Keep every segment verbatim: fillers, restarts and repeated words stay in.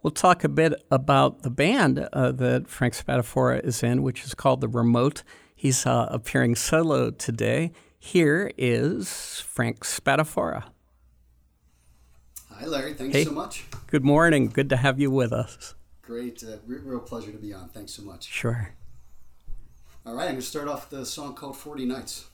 We'll talk a bit about the band uh, that Frank Spadafora is in, which is called The Remote. He's uh, appearing solo today. Here is Frank Spadafora. Hi, Larry. Thanks hey. so much. Good morning. Good to have you with us. Great. Uh, re- real pleasure to be on. Thanks so much. Sure. All right. I'm going to start off with a song called forty nights.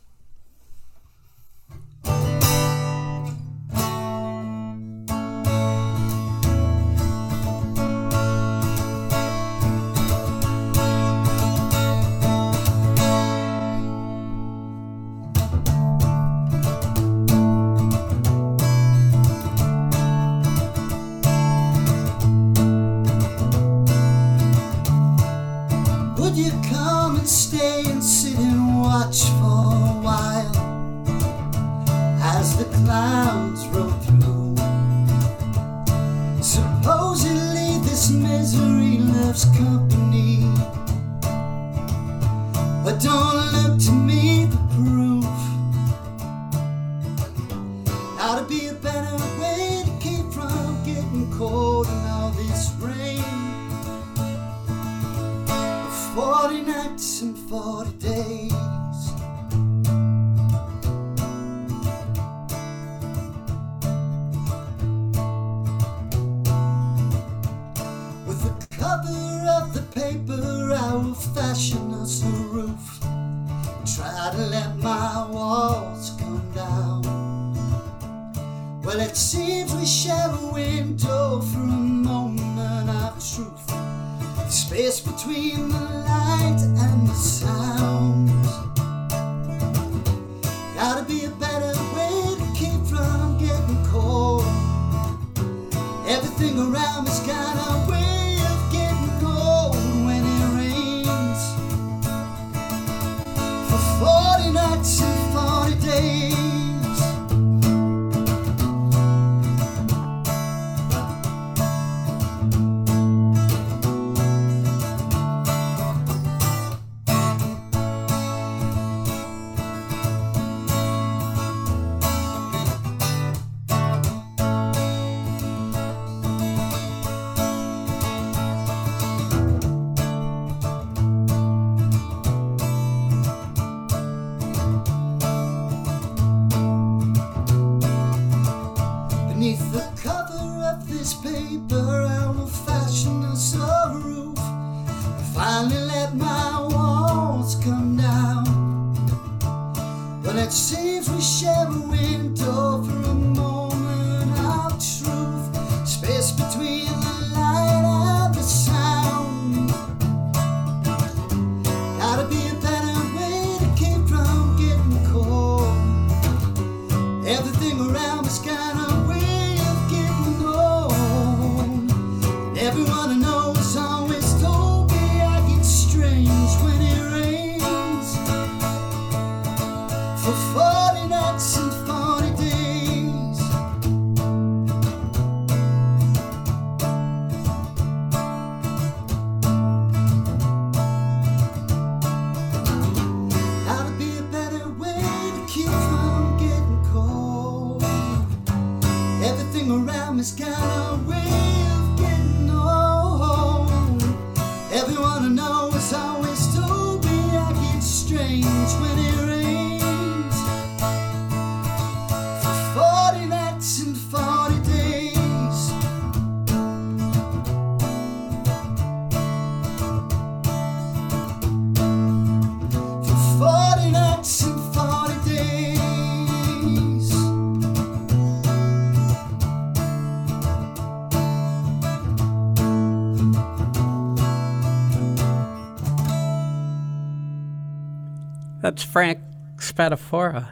That's Frank Spadafora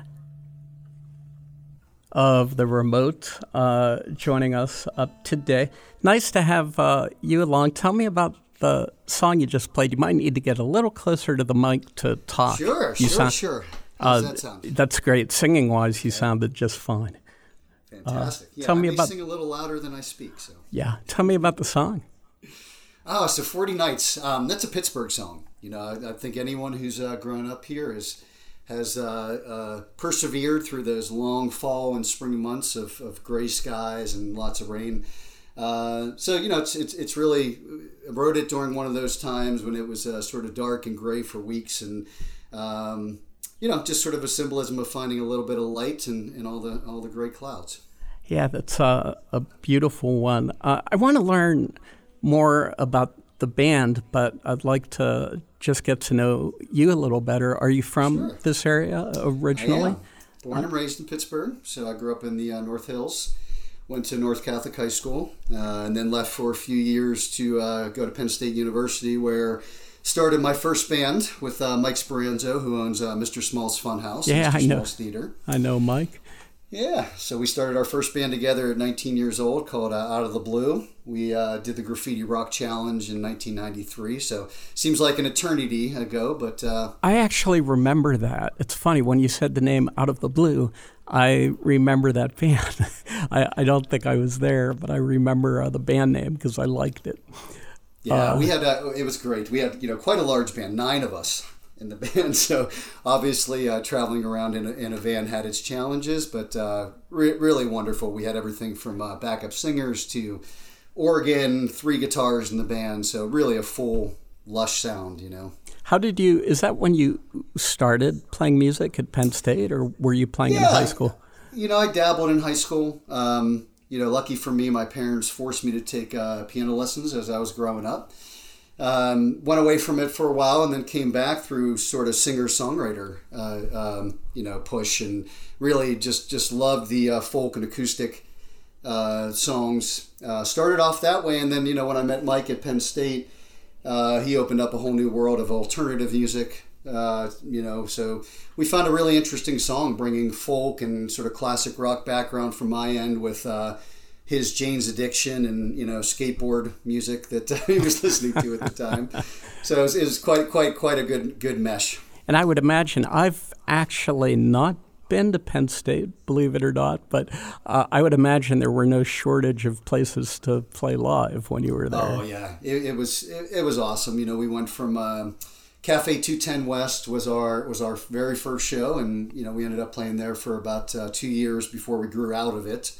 of The Remote uh, joining us up today. Nice to have uh, you along. Tell me about the song you just played. You might need to get a little closer to the mic to talk. Sure, you sure, sound, sure. How does uh, that sound? That's great. Singing-wise, you yeah. sounded just fine. Fantastic. Uh, yeah, tell I me may about, sing a little louder than I speak. So. Yeah. Tell me about the song. Oh, so forty Nights. Um, that's a Pittsburgh song. You know, I, I think anyone who's uh, grown up here is, has uh, uh, persevered through those long fall and spring months of, of gray skies and lots of rain. Uh, so, you know, it's, it's, it's really, I wrote it during one of those times when it was uh, sort of dark and gray for weeks. And, um, you know, just sort of a symbolism of finding a little bit of light in, in all the all the gray clouds. Yeah, that's a, a beautiful one. Uh, I want to learn more about the band, but I'd like to just get to know you a little better. Are you from Sure. this area originally? I am. Born and raised in Pittsburgh, so I grew up in the uh, North Hills. Went to North Catholic High School, uh, and then left for a few years to uh, go to Penn State University, where started my first band with uh, Mike Speranzo, who owns uh, Mister Small's Funhouse, Yeah, Mister I know. Small's Theater. I know Mike. Yeah, so we started our first band together at nineteen years old called uh, Out of the Blue. We uh, did the Graffiti Rock Challenge in nineteen ninety-three, so seems like an eternity ago, but... Uh, I actually remember that. It's funny, when you said the name Out of the Blue, I remember that band. I, I don't think I was there, but I remember uh, the band name because I liked it. Yeah, Uh, we had, uh, it was great. We had, you know, quite a large band, nine of us in the band. So obviously uh, traveling around in a, in a van had its challenges, but uh, re- really wonderful. We had everything from uh, backup singers to organ, three guitars in the band. So really a full, lush sound, you know. How did you, is that when you started playing music at Penn State, or were you playing in Yeah, high school? You know, I dabbled in high school. Um, you know, lucky for me, my parents forced me to take uh, piano lessons as I was growing up. Um, went away from it for a while and then came back through sort of singer-songwriter, uh, um, you know, push, and really just, just loved the uh, folk and acoustic uh, songs. Uh, started off that way, and then, you know, when I met Mike at Penn State, uh, he opened up a whole new world of alternative music, uh, you know, so we found a really interesting song bringing folk and sort of classic rock background from my end with uh, his Jane's Addiction and, you know, skateboard music that he was listening to at the time. So it was, it was quite, quite, quite a good, good mesh. And I would imagine, I've actually not been to Penn State, believe it or not, but uh, I would imagine there were no shortage of places to play live when you were there. Oh yeah, it, it was it, it was awesome. You know, we went from uh, Cafe two ten West was our was our very first show, and you know we ended up playing there for about uh, two years before we grew out of it.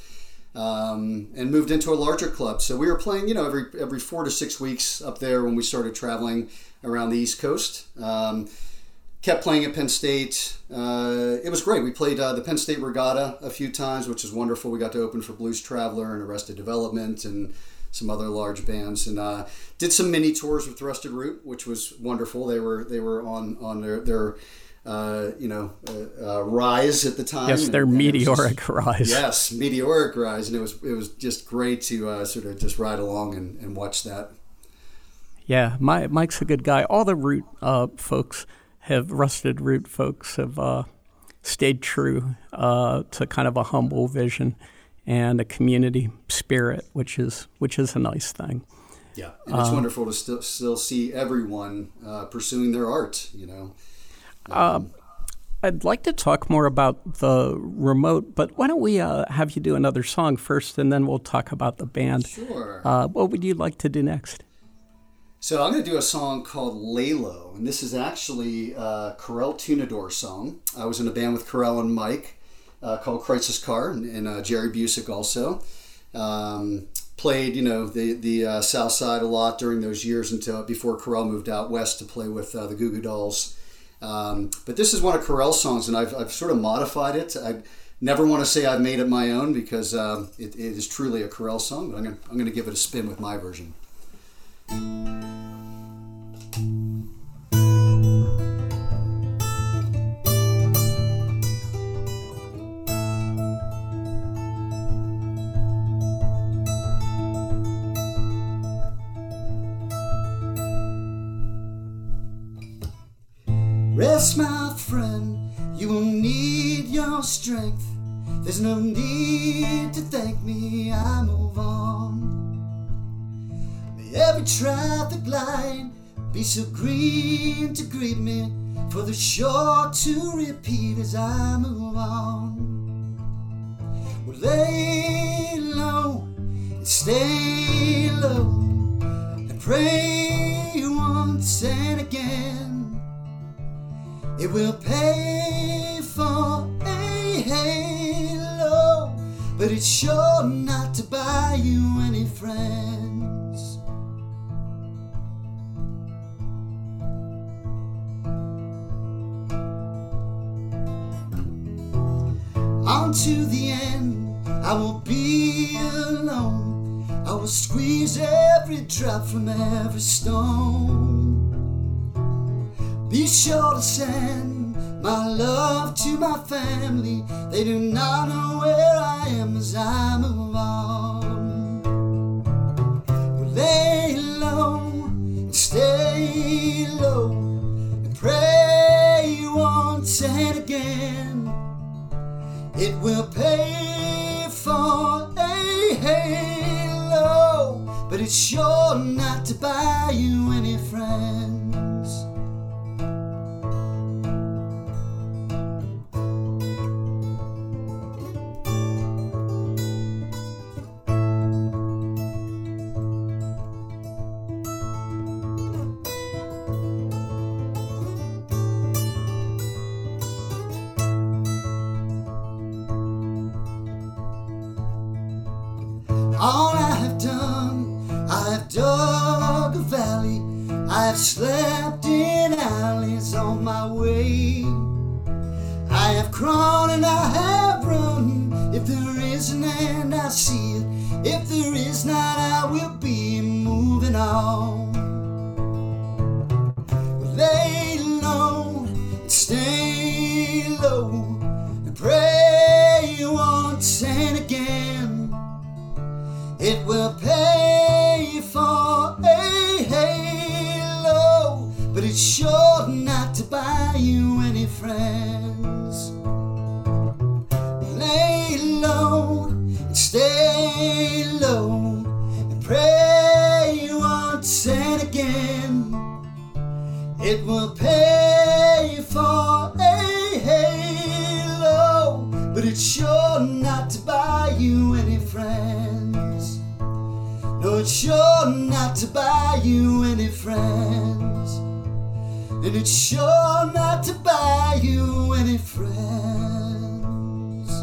Um, and moved into a larger club. So we were playing, you know, every every four to six weeks up there when we started traveling around the East Coast. Um, kept playing at Penn State. Uh, it was great. We played uh, the Penn State Regatta a few times, which was wonderful. We got to open for Blues Traveler and Arrested Development and some other large bands, and uh, did some mini tours with Rusted Root, which was wonderful. They were they were on on their their Uh, you know, uh, uh, rise at the time. Yes, their and, and meteoric just, rise. Yes, meteoric rise, and it was it was just great to uh, sort of just ride along and, and watch that. Yeah, my, Mike's a good guy. All the Root uh, folks have, Rusted Root folks have uh, stayed true uh, to kind of a humble vision and a community spirit, which is which is a nice thing. Yeah, and it's um, wonderful to still still see everyone uh, pursuing their art. You know. Uh, I'd like to talk more about the remote, but why don't we uh, have you do another song first, and then we'll talk about the band. Sure. Uh, what would you like to do next? So I'm going to do a song called Lay Low, and this is actually a Corel Tunador song. I was in a band with Corel and Mike uh, called Crisis Car, and, and uh, Jerry Busick also. Um, played, you know, the the uh, South Side a lot during those years until before Corel moved out west to play with uh, the Goo Goo Dolls. Um, but this is one of Corel's songs, and I've, I've sort of modified it. I never want to say I've made it my own because um, it, it is truly a Corel song, but I'm going I'm going to give it a spin with my version. Rest, my friend, you will need your strength. There's no need to thank me, I move on. May every traffic light be so green to greet me, for the shore to repeat as I move on. Well, lay low and stay low and pray once and again. It will pay for a halo, but it's sure not to buy you any friends. On to the end, I won't be alone. I will squeeze every drop from every stone. Be sure to send my love to my family. They do not know where I am as I move on. We'll lay low and stay low and pray once and again. It will pay for a halo, but it's sure not to buy you any friends. All I have done, I have dug a valley, I have slept in alleys on my way. I have crawled and I have run. If there is an end, I see it. If there is not, I will be moving on. Lay low and stay low and pray once and again. It will pay for a halo, but it's sure not to buy you any friends. Lay low and stay low and pray once and again. It will pay for a halo, but it's sure not to buy you any friends. No, it's sure not to buy you any friends. And it's sure not to buy you any friends.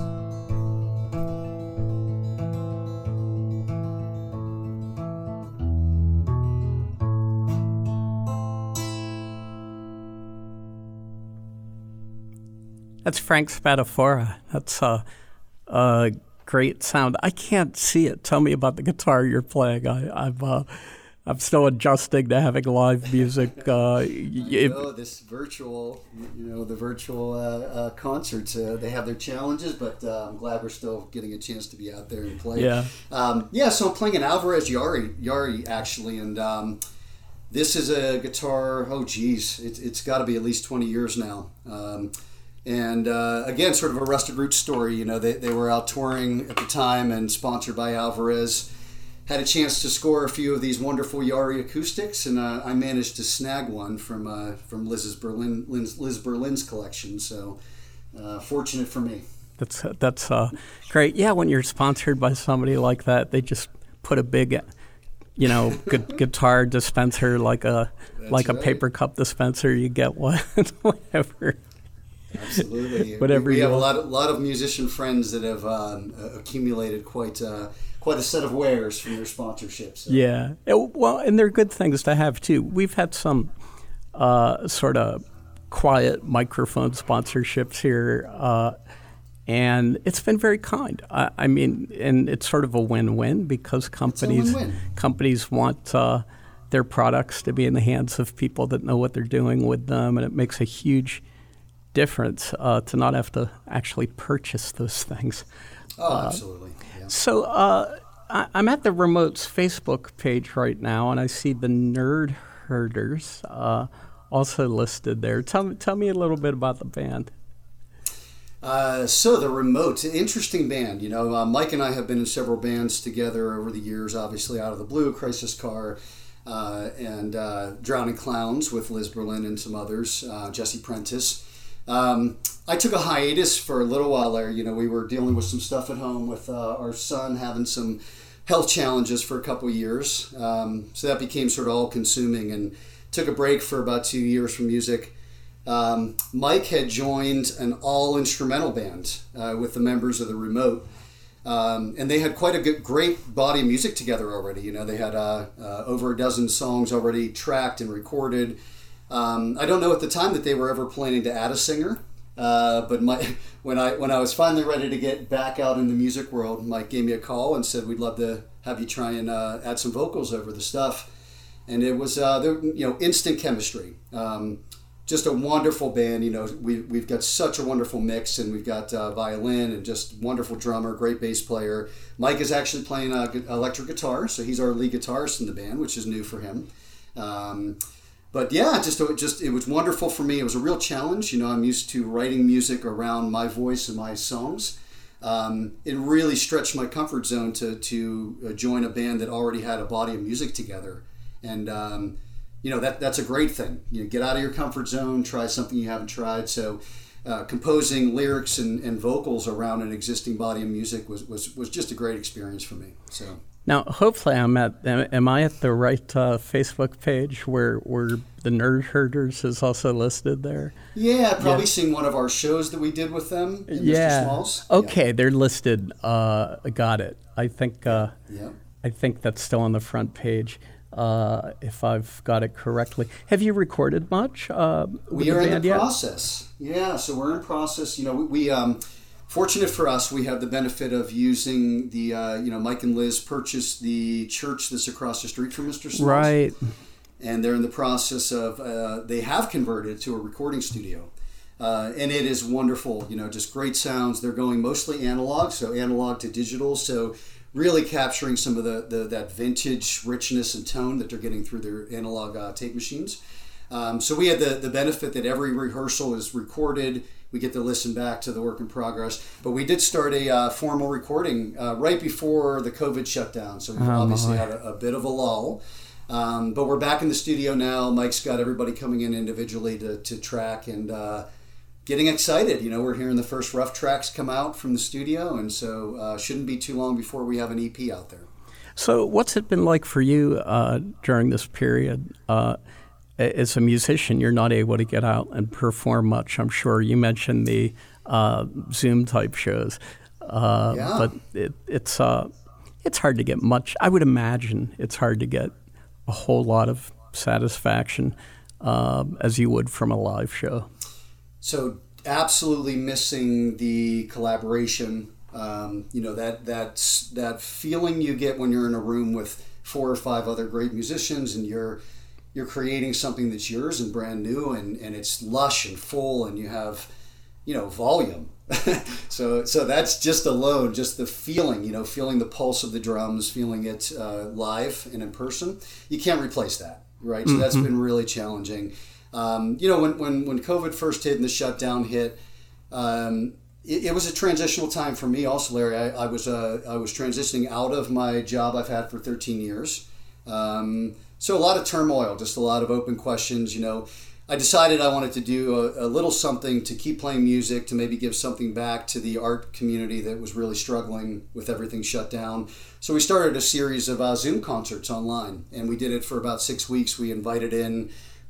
That's Frank Spadafora. That's a, a great sound. I can't see it. Tell me about the guitar you're playing. I, I've, uh, I'm still adjusting to having live music. Uh, you know, this virtual, you know, the virtual uh, uh, concerts, uh, they have their challenges, but uh, I'm glad we're still getting a chance to be out there and play. Yeah. Um, yeah, so I'm playing an Alvarez Yari, Yari actually, and um, this is a guitar, oh geez, it, it's got to be at least twenty years now. Um, And uh, again, sort of a Rusted Roots story. You know, they, they were out touring at the time and sponsored by Alvarez. Had a chance to score a few of these wonderful Yari acoustics, and uh, I managed to snag one from uh, from Liz's Berlin Liz, Liz Berlin's collection. So uh, fortunate for me. That's that's uh, great. Yeah, when you're sponsored by somebody like that, they just put a big, you know, gu- guitar dispenser like a That's like right. a paper cup dispenser. You get one, whatever. Absolutely. Whatever we, we you have want. a lot of, lot of musician friends that have um, accumulated quite uh, quite a set of wares from their sponsorships. So. Yeah. It- well, and they're good things to have too. We've had some uh, sort of quiet microphone sponsorships here, uh, and it's been very kind. I, I mean, and it's sort of a win-win because companies win-win. companies want uh, their products to be in the hands of people that know what they're doing with them, and it makes a huge difference uh, to not have to actually purchase those things. Oh, Uh, absolutely. Yeah. So uh, I, I'm at the Remote's Facebook page right now, and I see the Nerd Herders uh, also listed there. Tell me, tell me a little bit about the band. Uh, so the Remote, interesting band. You know, uh, Mike and I have been in several bands together over the years. Obviously, Out of the Blue, Crisis Car, uh, and uh, Drowning Clowns with Liz Berlin and some others. Uh, Jesse Prentice. Um, I took a hiatus for a little while there. You know, we were dealing with some stuff at home with uh, our son having some health challenges for a couple of years. Um, so that became sort of all-consuming, and took a break for about two years from music. Um, Mike had joined an all-instrumental band uh, with the members of the Remote. Um, and they had quite a good, great body of music together already. You know, they had uh, uh, over a dozen songs already tracked and recorded. Um, I don't know at the time that they were ever planning to add a singer, uh, but my, when I when I was finally ready to get back out in the music world, Mike gave me a call and said, "We'd love to have you try and uh, add some vocals over the stuff." And it was uh, there, you know, instant chemistry. Um, Just a wonderful band, you know. We we've got such a wonderful mix, and we've got uh, violin and just wonderful drummer, great bass player. Mike is actually playing uh, electric guitar, so he's our lead guitarist in the band, which is new for him. Um, but yeah, just just it was wonderful for me. It was a real challenge, you know. I'm used to writing music around my voice and my songs. Um, it really stretched my comfort zone to to join a band that already had a body of music together, and. Um, You know, that that's a great thing. You know, get out of your comfort zone, try something you haven't tried. So uh, composing lyrics and, and vocals around an existing body of music was, was, was just a great experience for me. So now, hopefully I'm at, am I at the right uh, Facebook page where, where the Nerd Herders is also listed there? Yeah, I've probably yeah. seen one of our shows that we did with them in yeah. Mister Smalls. Okay, yeah. they're listed. Uh, got it. I think, uh, yeah. I think that's still on the front page. Uh, if I've got it correctly. Have you recorded much? Uh, we are the in the yet? process. Yeah, so we're in process. You know, we, we um, fortunate for us, we have the benefit of using the, uh, you know, Mike and Liz purchased the church that's across the street from Mister Smalls. Right. And they're in the process of, uh, they have converted to a recording studio. Uh, and it is wonderful, you know, just great sounds. They're going mostly analog, so analog to digital. So really capturing some of the, the that vintage richness and tone that they're getting through their analog uh, tape machines. Um, so we had the, the benefit that every rehearsal is recorded. We get to listen back to the work in progress. But we did start a uh, formal recording uh, right before the COVID shutdown. So we've oh, obviously boy. had a, a bit of a lull. Um, but we're back in the studio now. Mike's got everybody coming in individually to, to track and uh, getting excited. You know, we're hearing the first rough tracks come out from the studio, and so uh, shouldn't be too long before we have an E P out there. So what's it been like for you uh, during this period? Uh, as a musician, you're not able to get out and perform much, I'm sure. You mentioned the uh, Zoom-type shows, uh, yeah. but it, it's uh, it's hard to get much. I would imagine it's hard to get a whole lot of satisfaction uh, as you would from a live show. So absolutely missing the collaboration, um, you know, that that's, that feeling you get when you're in a room with four or five other great musicians and you're you're creating something that's yours and brand new and, and it's lush and full and you have, you know, volume. so so that's just alone, just the feeling, you know, feeling the pulse of the drums, feeling it uh, live and in person. You can't replace that, right? So mm-hmm. that's been really challenging. Um, you know, when, when, when COVID first hit and the shutdown hit, um, it, it was a transitional time for me also, Larry. I, I was uh, I was transitioning out of my job I've had for thirteen years. Um, so a lot of turmoil, just a lot of open questions, you know. I decided I wanted to do a, a little something to keep playing music, to maybe give something back to the art community that was really struggling with everything shut down. So we started a series of uh, Zoom concerts online, and we did it for about six weeks. We invited in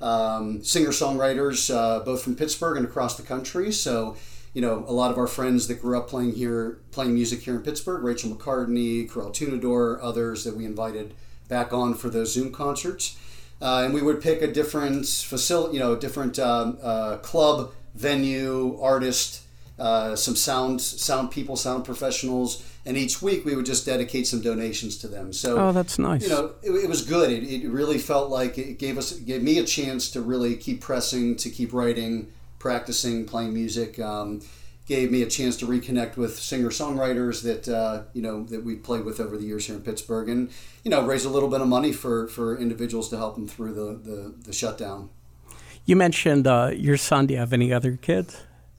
um, singer-songwriters, uh, both from Pittsburgh and across the country. So, you know, a lot of our friends that grew up playing here, playing music here in Pittsburgh, Rachel McCartney, Carl Tunador, others that we invited back on for those Zoom concerts. Uh, and we would pick a different facility, you know, different um, uh, club, venue, artist, uh, some sound sound people, sound professionals, and each week we would just dedicate some donations to them. So, oh, that's nice. You know, it, it was good. It, it really felt like it gave us, it gave me a chance to really keep pressing, to keep writing, practicing, playing music. Um, gave me a chance to reconnect with singer-songwriters that uh, you know that we played with over the years here in Pittsburgh, and you know raise a little bit of money for, for individuals to help them through the, the, the shutdown. You mentioned uh, your son. Do you have any other kids?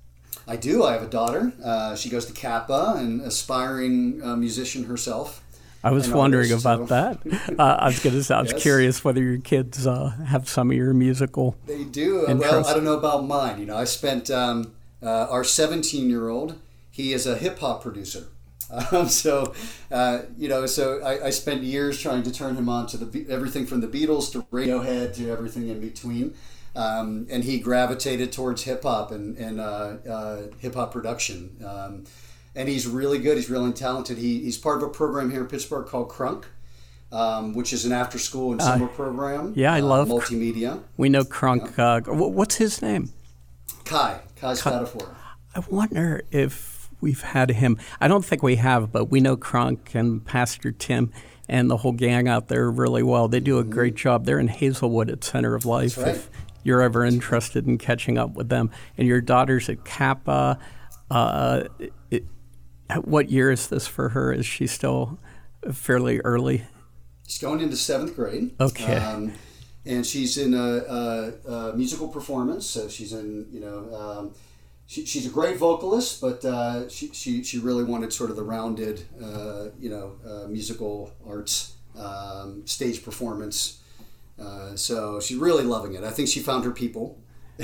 I do. I have a daughter. Uh, she goes to Kappa, an aspiring uh, musician herself. I was wondering artist, about so. that. Uh, I was going to say, I was yes. curious whether your kids uh, have some of your musical. They do. Interest. Well, I don't know about mine. You know, I spent. Um, Uh, our seventeen-year-old, he is a hip-hop producer. Um, so, uh, you know, so I, I spent years trying to turn him on to the everything from the Beatles to Radiohead to everything in between. Um, and he gravitated towards hip-hop and, and uh, uh, hip-hop production. Um, and he's really good. He's really talented. He, he's part of a program here in Pittsburgh called Crunk, um, which is an after-school and summer uh, program. Yeah, I uh, love multimedia. We know Crunk. Yeah. Uh, what's his name? Kai. Kai Spadafora. I wonder if we've had him. I don't think we have, but we know Crunk and Pastor Tim and the whole gang out there really well. They do a great job. They're in Hazelwood at Center of Life. That's right. If you're ever interested in catching up with them. And your daughter's at Kappa. Uh, it, what year is this for her? Is she still fairly early? She's going into seventh grade. Okay. Um, and she's in a, a, a musical performance. So she's in, you know, um, she, she's a great vocalist, but uh, she, she she really wanted sort of the rounded, uh, you know, uh, musical arts um, stage performance. Uh, so she's really loving it. I think she found her people.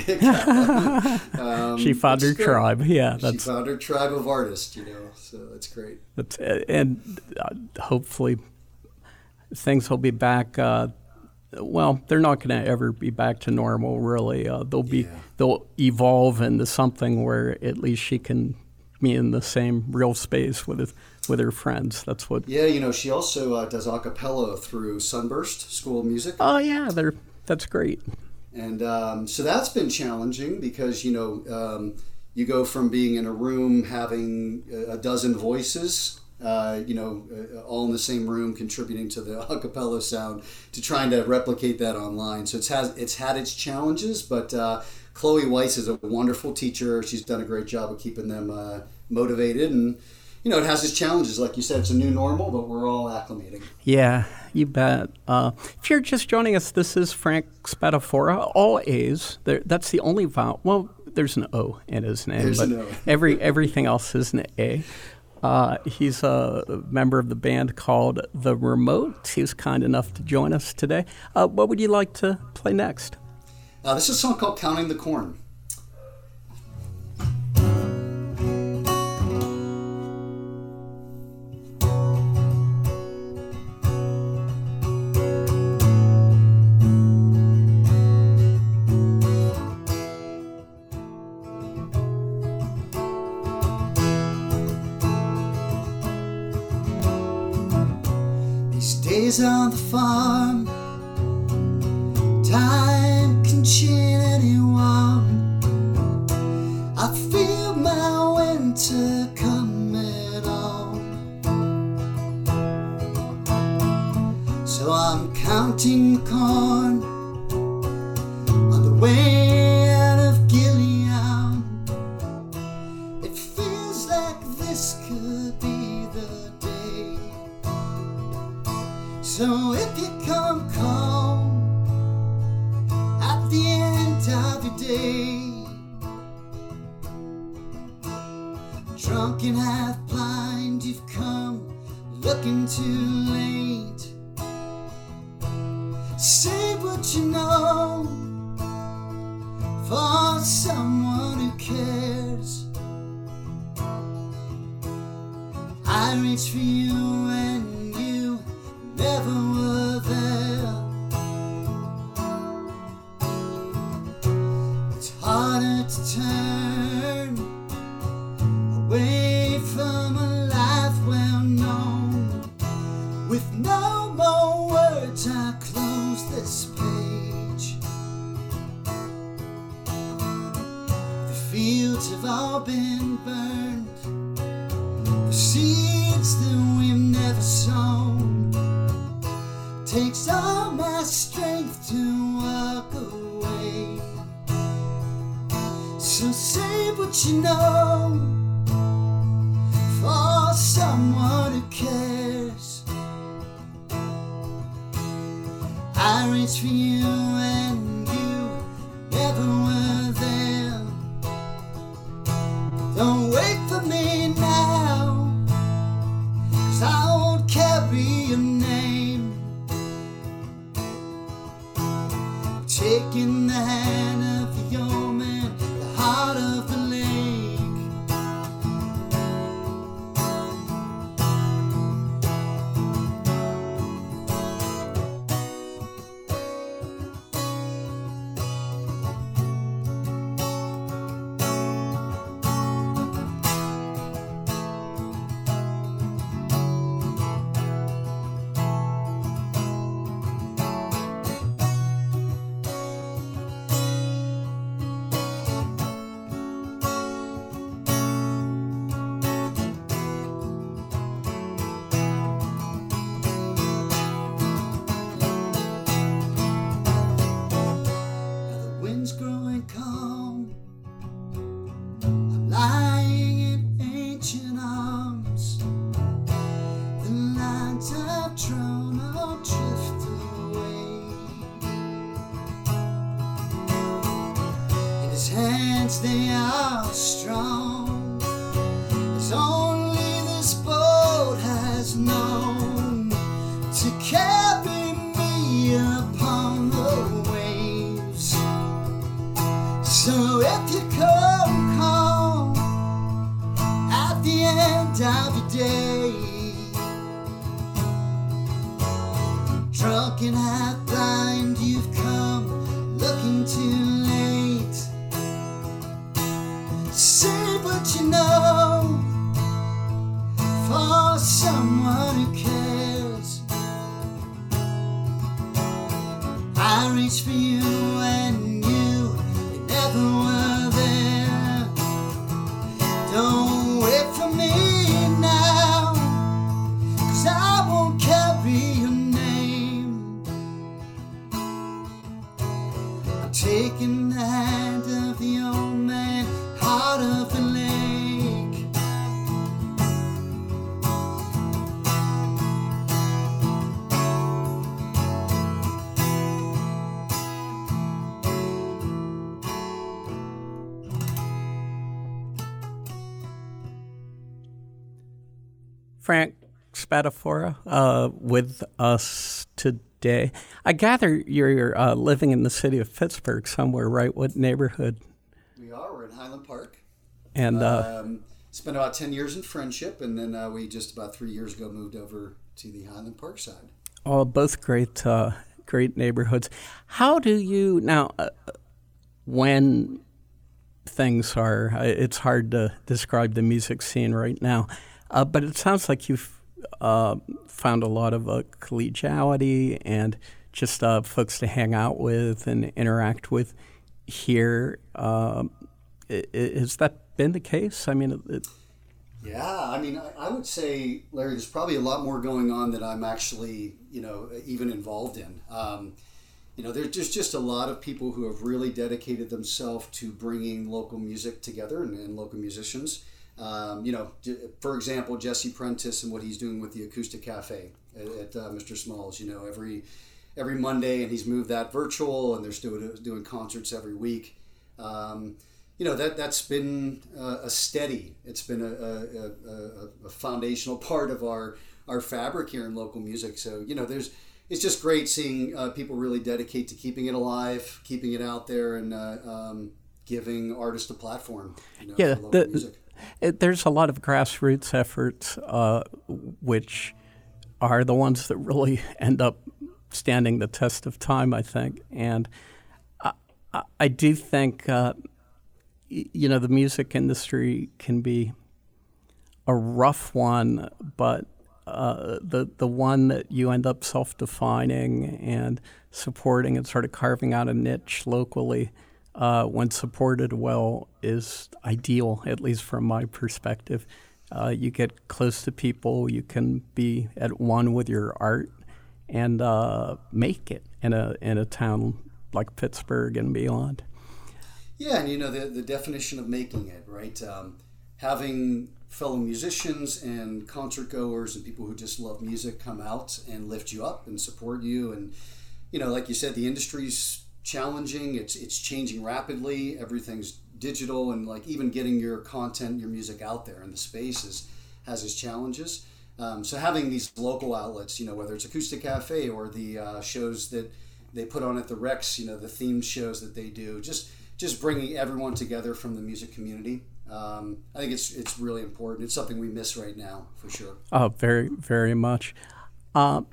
um, she found her tribe. Yeah, that's, she found her tribe of artists. You know, so that's great. That's, and uh, hopefully things will be back. Uh, well, they're not going to ever be back to normal. Really, uh, they'll be yeah. they'll evolve into something where at least she can be in the same real space with it. With her friends. That's what. Yeah, you know, she also uh, does a cappella through Sunburst School of Music. Oh yeah, they're that's great. And um, so that's been challenging because you know um, you go from being in a room having a dozen voices, uh, you know, uh, all in the same room contributing to the a cappella sound, to trying to replicate that online. So it's has it's had its challenges, but uh, Chloe Weiss is a wonderful teacher. She's done a great job of keeping them uh, motivated and. You know, it has its challenges. Like you said, it's a new normal, but we're all acclimating. Yeah, you bet. Uh, if you're just joining us, this is Frank Spadafora, all A's. There, that's the only vowel. Well, there's an O in his name, there's but an O. every, everything else is an A. Uh, he's a member of the band called The Remote. He was kind enough to join us today. Uh, what would you like to play next? Uh, this is a song called Counting the Corn. Days on the farm, time can change anyone. I feel my winter coming on, so I'm counting the corn on the way out of Gilead. It feels like this could be the day. So if you come calm at the end of your day, drunk and half blind, you've come looking too late. Say what you know for someone who cares. I reach for you and you never were there. It's harder to turn away from a life well known. With no more words, I close this page. The fields have all been burned, the seeds that we've never sown. Takes all my strength to walk away. So say what you know for someone who cares. I reach for you and you never were there. Don't wait for me now, 'cause I won't carry your name. Taking the hand of the yeoman, the heart of the lake. His hands, they are strong, as only this boat has known, to carry me upon the waves. So if you come calm at the end of your day, drunk and half blind, you've come looking too late. Say what you know for someone who cares. I reach for you and you, you never were there. Don't wait for me now, 'cause I won't carry your name. I'm taking the hand of the old man, heart of the lake. Frank Spadafora uh, with us today. I gather you're uh, living in the city of Pittsburgh somewhere, right? What neighborhood? We are. We're in Highland Park. And uh, um, spent about ten years in Friendship, and then uh, we just about three years ago moved over to the Highland Park side. Oh, both great, uh, great neighborhoods. How do you now? Uh, when things are, it's hard to describe the music scene right now, uh, but it sounds like you've uh, found a lot of uh, collegiality and just uh, folks to hang out with and interact with here. Uh, has that been the case? I mean, it, Yeah, I mean, I, I would say, Larry, there's probably a lot more going on that I'm actually, you know, even involved in. Um, you know, there's just, just a lot of people who have really dedicated themselves to bringing local music together and, and local musicians. Um, you know, for example, Jesse Prentice and what he's doing with the Acoustic Cafe at, at uh, Mister Smalls. You know, every every Monday, and he's moved that virtual, and they're still doing concerts every week. Um, You know, that, that's been uh, a steady, it's been a, a, a, a foundational part of our, our fabric here in local music. So, you know, there's it's just great seeing uh, people really dedicate to keeping it alive, keeping it out there, and uh, um, giving artists a platform, you know, yeah, for local the, music. It, there's a lot of grassroots efforts, uh, which are the ones that really end up standing the test of time, I think. And I, I, I do think... Uh, You know, the music industry can be a rough one, but uh, the the one that you end up self-defining and supporting and sort of carving out a niche locally uh, when supported well is ideal, at least from my perspective. Uh, you get close to people, you can be at one with your art and uh, make it in a in a town like Pittsburgh and beyond. Yeah, and you know, the, the definition of making it, right? Um, having fellow musicians and concert goers and people who just love music come out and lift you up and support you. And, you know, like you said, the industry's challenging. It's it's changing rapidly. Everything's digital, and like even getting your content, your music out there in the space is, has its challenges. Um, so having these local outlets, you know, whether it's Acoustic Cafe or the uh, shows that they put on at the Rex, you know, the themed shows that they do, just just bringing everyone together from the music community. Um, I think it's it's really important. It's something we miss right now, for sure. Oh, very, very much. Um,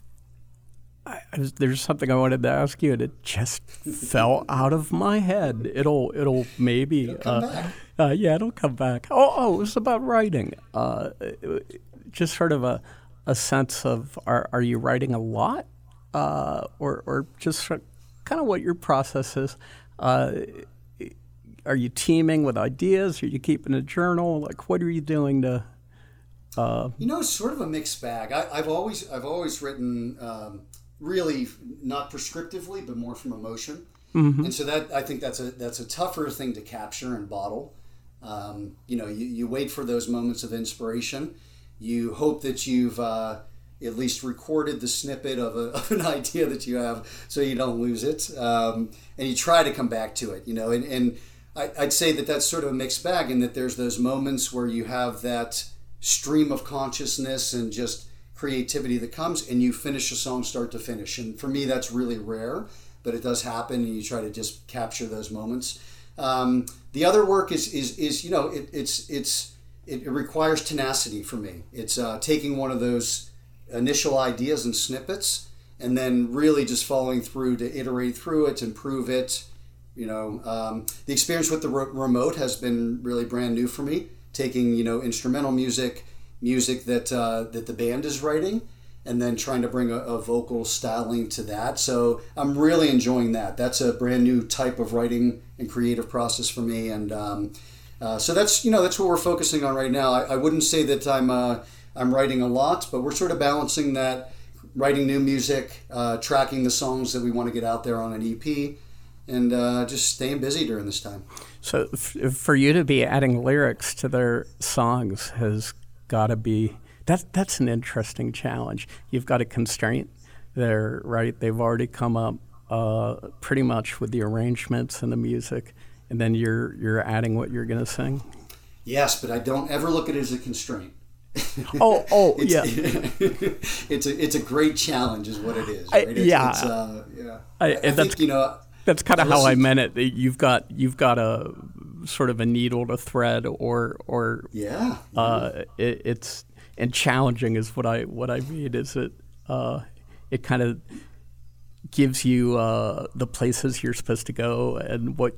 I, I was, there's something I wanted to ask you, and it just fell out of my head. It'll, it'll maybe. It'll come uh, back. Uh, yeah, it'll come back. Oh, oh, it was about writing. Uh, just sort of a, a sense of, are, are you writing a lot, uh, or, or just kind of what your process is. Uh, are you teaming with ideas? Are you keeping a journal? Like, what are you doing to? Uh, you know, it's sort of a mixed bag. I, I've always, I've always written um, really not prescriptively, but more from emotion, mm-hmm. and so that I think that's a that's a tougher thing to capture and bottle. Um, you know, you, you wait for those moments of inspiration. You hope that you've uh, at least recorded the snippet of, a, of an idea that you have, so you don't lose it, um, and you try to come back to it. You know, and, and I, I'd say that that's sort of a mixed bag in that there's those moments where you have that stream of consciousness and just creativity that comes, and you finish a song start to finish. And for me, that's really rare, but it does happen, and you try to just capture those moments. Um, the other work is is is you know it, it's it's it, it requires tenacity for me. It's uh, taking one of those initial ideas and snippets, and then really just following through to iterate through it, improve it. You know, um, the experience with the re- remote has been really brand new for me. Taking you know instrumental music, music that uh, that the band is writing, and then trying to bring a, a vocal styling to that. So I'm really enjoying that. That's a brand new type of writing and creative process for me, and um, uh, so that's you know that's what we're focusing on right now. I, I wouldn't say that I'm uh, I'm writing a lot, but we're sort of balancing that, writing new music, uh, tracking the songs that we want to get out there on an E P, and uh, just staying busy during this time. So f- for you to be adding lyrics to their songs has got to be, that, that's an interesting challenge. You've got a constraint there, right? They've already come up uh, pretty much with the arrangements and the music, and then you're you're adding what you're going to sing? Yes, but I don't ever look at it as a constraint. oh, oh, it's, yeah. it's a it's a great challenge, is what it is. Right? I, it's, yeah, it's, uh, yeah. I, I, I think you know. That's kind of how I listened, meant it. You've got you've got a sort of a needle to thread, or or yeah. Uh, it, it's and challenging is what I what I mean. Is it uh, it kind of gives you uh, the places you're supposed to go and what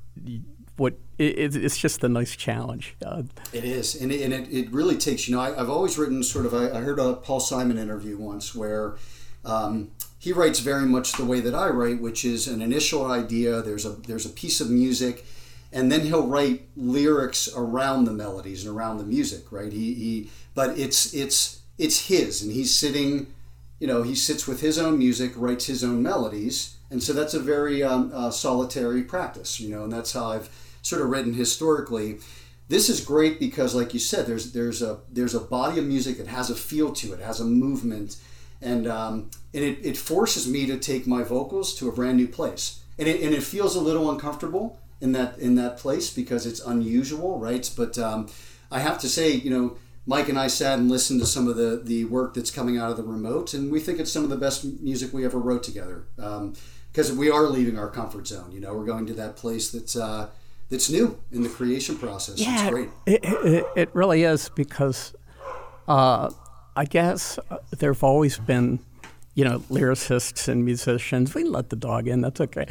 what it, it's just a nice challenge. Uh, it is, and it, and it, it really takes you know I, I've always written sort of I, I heard a Paul Simon interview once where. Um, He writes very much the way that I write, which is an initial idea. There's a there's a piece of music, and then he'll write lyrics around the melodies and around the music, right? He he, but it's it's it's his, and he's sitting, you know, he sits with his own music, writes his own melodies, and so that's a very um, uh, solitary practice, you know, and that's how I've sort of written historically. This is great because, like you said, there's there's a there's a body of music that has a feel to it, has a movement. And um, and it, it forces me to take my vocals to a brand new place, and it and it feels a little uncomfortable in that in that place because it's unusual, right? But um, I have to say, you know, Mike and I sat and listened to some of the the work that's coming out of the remote, and we think it's some of the best music we ever wrote together because um, we are leaving our comfort zone. You know, we're going to that place that's uh, that's new in the creation process. Yeah, it's great. It, it, it really is because. Uh, I guess uh, there have always been, you know, lyricists and musicians. We can let the dog in. That's okay.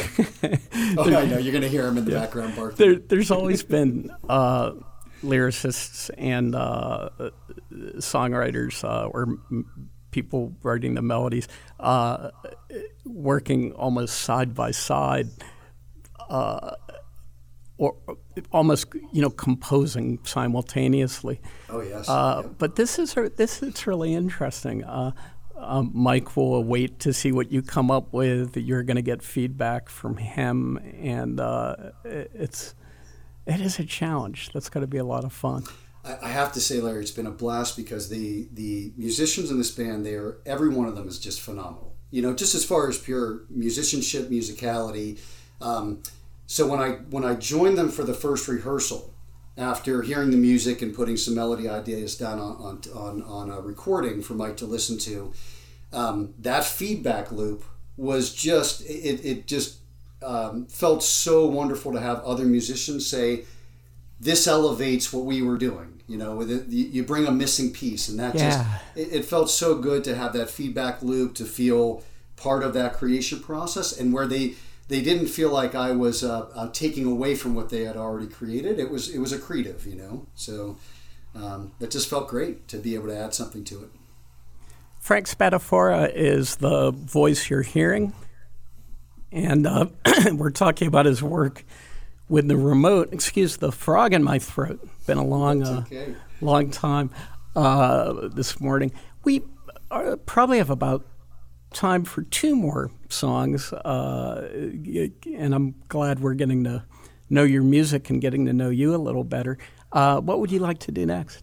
oh, I know. You're going to hear him in the yeah. background barking. There, there's always been uh, lyricists and uh, songwriters uh, or m- people writing the melodies uh, working almost side by side uh, or almost, you know, composing simultaneously. Oh yes. Uh, yep. But this is this is really interesting. Uh, um, Mike will wait to see what you come up with. You're going to get feedback from him, and uh, it's it is a challenge. That's going to be a lot of fun. I, I have to say, Larry, it's been a blast because the the musicians in this band, they are every one of them is just phenomenal. You know, just as far as pure musicianship, musicality. Um, So when I when I joined them for the first rehearsal, after hearing the music and putting some melody ideas down on on on, on a recording for Mike to listen to, um, that feedback loop was just it it just um, felt so wonderful to have other musicians say, "This elevates what we were doing." You know, with it, you bring a missing piece, and that yeah. just it, it felt so good to have that feedback loop, to feel part of that creation process, and where they. They didn't feel like I was uh, uh, taking away from what they had already created. It was it was accretive, you know. So um, it just felt great to be able to add something to it. Frank Spadafora is the voice you're hearing, and uh, we're talking about his work with the remote. Excuse the frog in my throat. Been a long, uh, okay. long time uh, this morning. We are, probably have about time for two more songs, uh, and I'm glad we're getting to know your music and getting to know you a little better. Uh, what would you like to do next?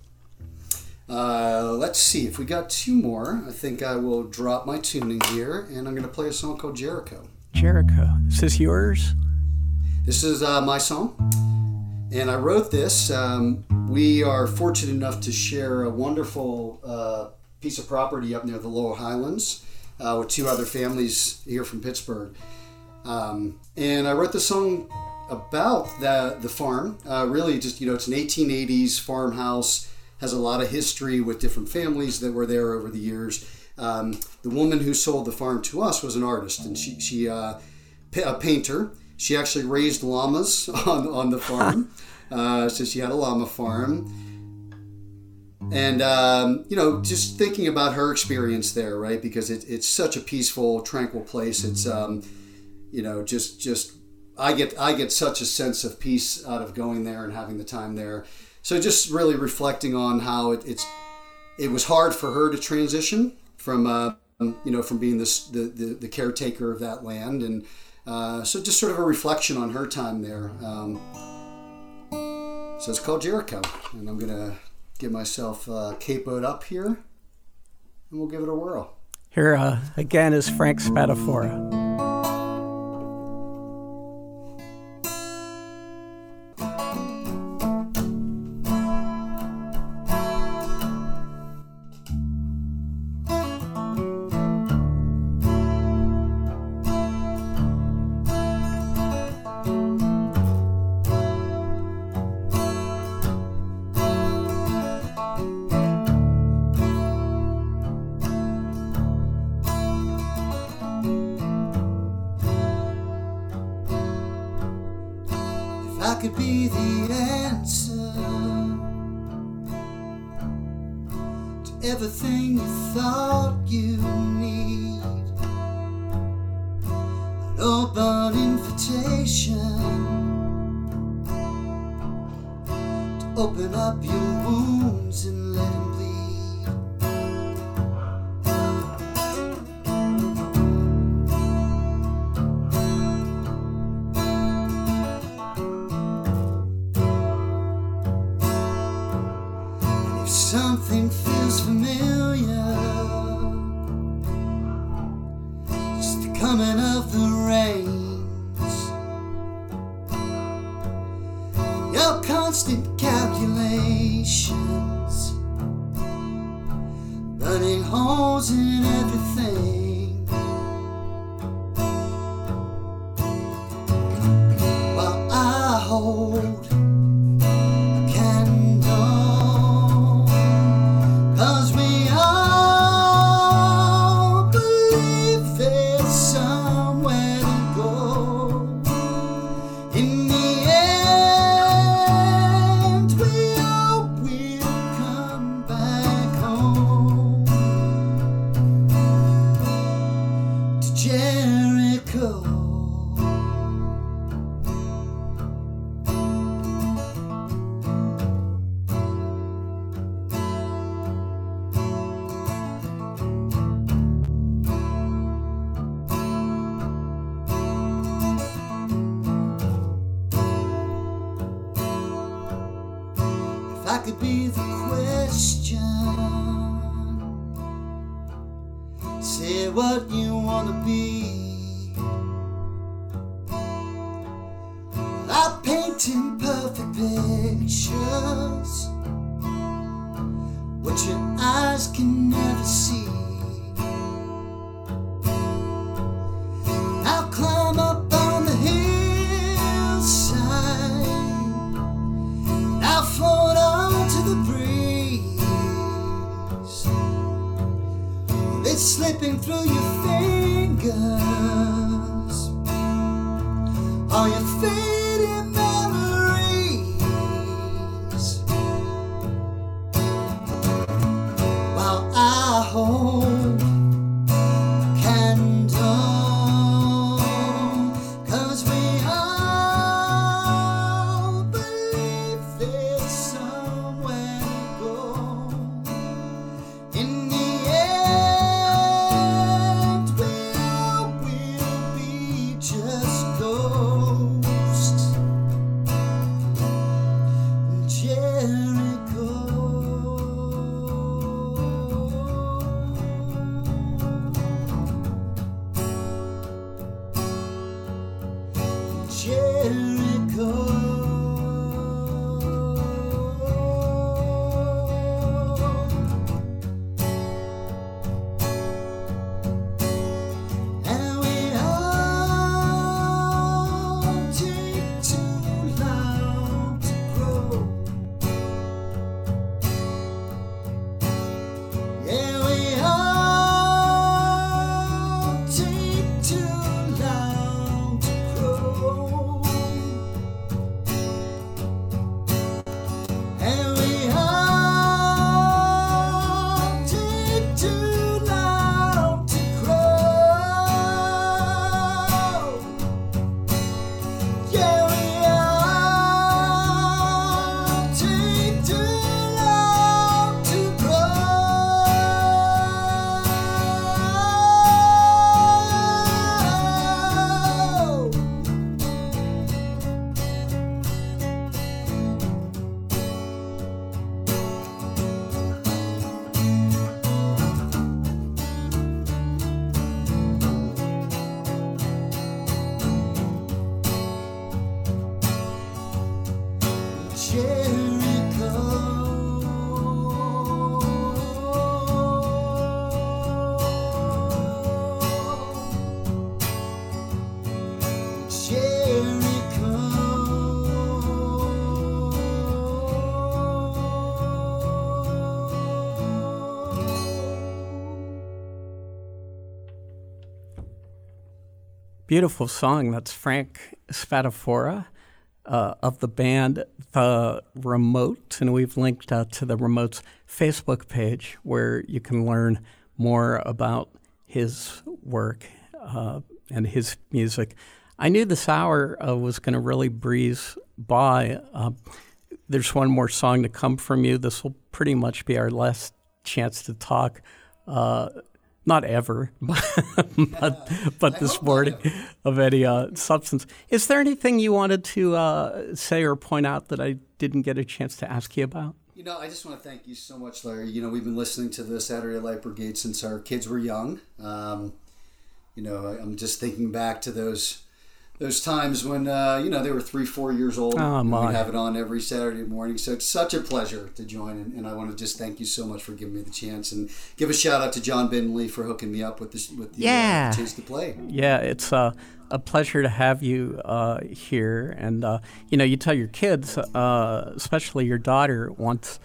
Uh, let's see. If we got two more, I think I will drop my tuning gear, and I'm going to play a song called Jericho. Jericho. Is this yours? This is uh, my song, and I wrote this. Um, we are fortunate enough to share a wonderful uh, piece of property up near the Lower Highlands uh, with two other families here from Pittsburgh. Um, and I wrote the song about the, the farm. Uh, really just, you know, it's an eighteen eighties farmhouse, has a lot of history with different families that were there over the years. Um, the woman who sold the farm to us was an artist, and she, she uh, a painter. She actually raised llamas on, on the farm. uh, so she had a llama farm. And, um, you know, just thinking about her experience there, right? Because it, it's such a peaceful, tranquil place. It's, um, you know, just, just, I get, I get such a sense of peace out of going there and having the time there. So just really reflecting on how it, it's, it was hard for her to transition from, uh, you know, from being this, the, the, the caretaker of that land. And uh, so just sort of a reflection on her time there. Um, so it's called Jericho. And I'm going to get myself uh, capoed up here, and we'll give it a whirl. Here uh, again is Frank Spadafora. I could be the answer to everything you thought you need. An open invitation to open up your wounds and let them bleed. Something feels familiar, just the coming of the rains, your constant calculations, burning holes in everything, while I hold I could be the question. Say what you want to be. I'm painting perfect pictures, what your eyes can never see. I'll climb up on the hillside, I'll float onto the breeze. It's slipping through your fingers, all your fading memories, while I hold a candle, 'cause we all believe there's somewhere to go. In the end, we all will be just ghosts. Beautiful song. That's Frank Spadafora uh, of the band The Remote, and we've linked uh, to the Remote's Facebook page where you can learn more about his work uh, and his music. I knew this hour uh, was going to really breeze by. Uh, there's one more song to come from you. This will pretty much be our last chance to talk. Uh, Not ever, but, but this morning of any uh, substance. Is there anything you wanted to uh, say or point out that I didn't get a chance to ask you about? You know, I just want to thank you so much, Larry. You know, we've been listening to the Saturday Light Brigade since our kids were young. Um, you know, I'm just thinking back to those those times when, uh, you know, they were three, four years old. Oh, and my. we'd have it on every Saturday morning. So it's such a pleasure to join. And, and I want to just thank you so much for giving me the chance. And give a shout out to John Bentley for hooking me up with, this, with the yeah. uh, chance to play. Yeah, it's uh, a pleasure to have you uh, here. And, uh, you know, you tell your kids, uh, especially your daughter, once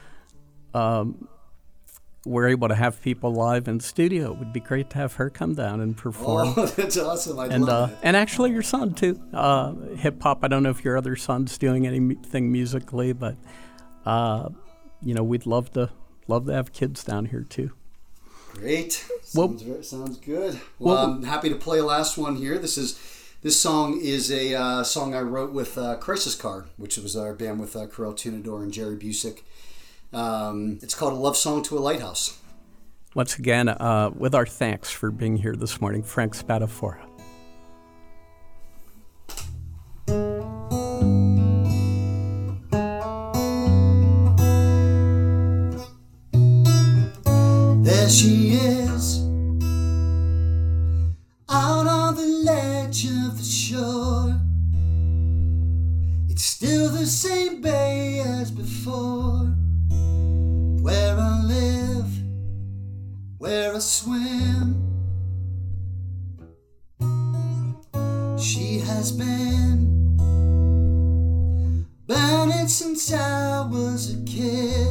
um, we're able to have people live in studio, it would be great to have her come down and perform. Oh, that's awesome. I and, love uh, it. And actually your son, too. Uh, hip-hop, I don't know if your other son's doing anything musically, but, uh, you know, we'd love to love to have kids down here, too. Great. Well, sounds, sounds good. Well, well, I'm happy to play a last one here. This is this song is a uh, song I wrote with uh, Crisis Car, which was our band with uh, Karel Tunador and Jerry Busick. Um, it's called A Love Song to a Lighthouse. Once again, uh, with our thanks for being here this morning, Frank Spadafora. There she is, out on the ledge of the shore. It's still the same bay as before, where I live, where I swim. She has been burning since I was a kid.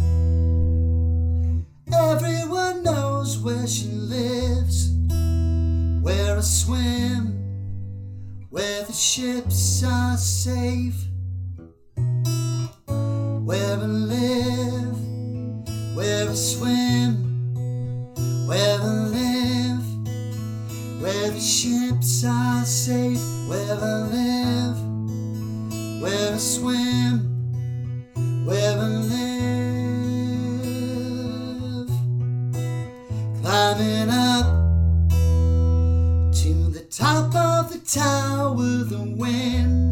Everyone knows where she lives, where I swim, where the ships are safe, where I live, where I swim, where I live, where the ships are safe, where I live, where I swim, where I live. Climbing up to the top of the tower, the wind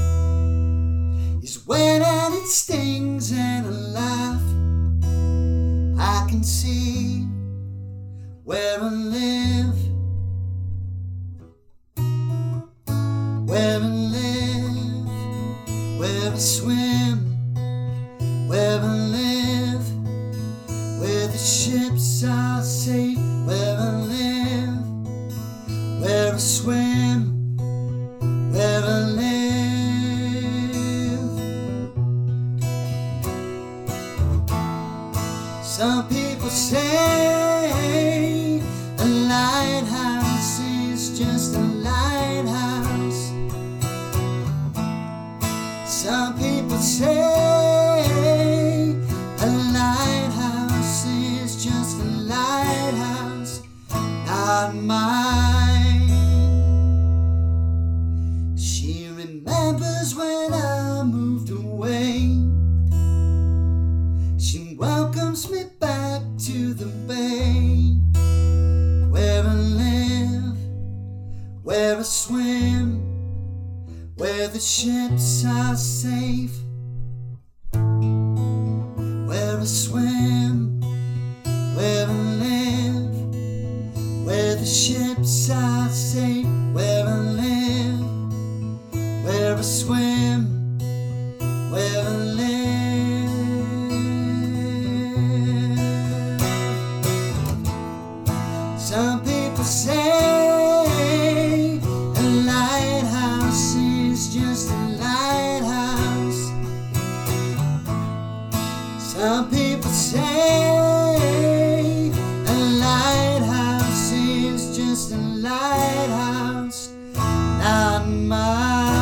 is wet and it stings and I laugh. I can see where I live, where I live, where I swim, where I live, where the ships are safe, where I live, where I swim, where I live. Some people say a lighthouse is just a lighthouse. Some people say a lighthouse is just a lighthouse, not mine. She remembers when I moved away. She welcomes me back to the bay, where I live, where I swim, where the ships are safe, where I swim, where I live, where the ships are safe, where I live, where I swim, where I live. Some people say a lighthouse is just a lighthouse. Some people say a lighthouse is just a lighthouse, not mine.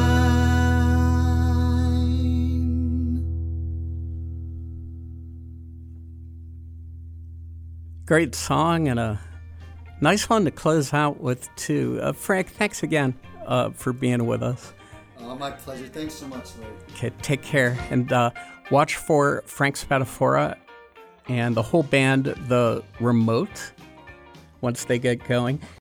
Great song and a nice one to close out with, too. Uh, Frank, thanks again uh, for being with us. Oh, my pleasure. Thanks so much, Larry. Okay, take care. And uh, watch for Frank Spadafora and the whole band, The Remote, once they get going.